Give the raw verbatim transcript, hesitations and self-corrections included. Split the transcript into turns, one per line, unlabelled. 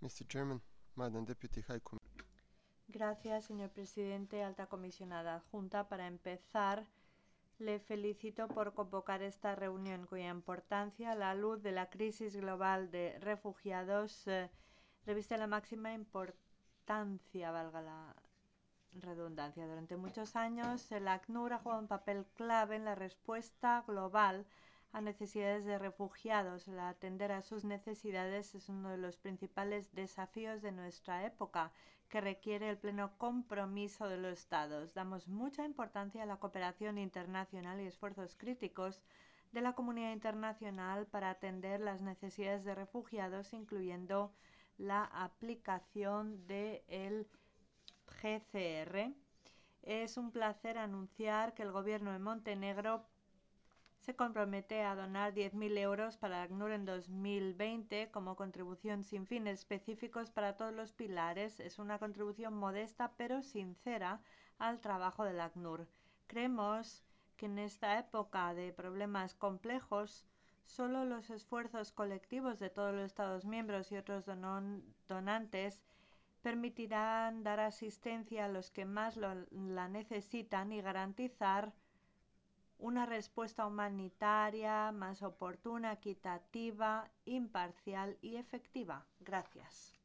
mister Chairman, Madam Deputy High Commissioner.
Gracias, señor presidente, alta comisionada adjunta. Para empezar, le felicito por convocar esta reunión cuya importancia, a la luz de la crisis global de refugiados, eh, reviste la máxima importancia, valga la redundancia. Durante muchos años, el ACNUR ha jugado un papel clave en la respuesta global a necesidades de refugiados. El atender a sus necesidades es uno de los principales desafíos de nuestra época, que requiere el pleno compromiso de los Estados. Damos mucha importancia a la cooperación internacional y esfuerzos críticos de la comunidad internacional para atender las necesidades de refugiados, incluyendo la aplicación del G C R. Es un placer anunciar que el gobierno de Montenegro se compromete a donar diez mil euros para ACNUR en dos mil veinte como contribución sin fines específicos para todos los pilares. Es una contribución modesta pero sincera al trabajo del ACNUR. Creemos que en esta época de problemas complejos, solo los esfuerzos colectivos de todos los Estados miembros y otros donantes permitirán dar asistencia a los que más lo, la necesitan y garantizar una respuesta humanitaria más oportuna, equitativa, imparcial y efectiva. Gracias.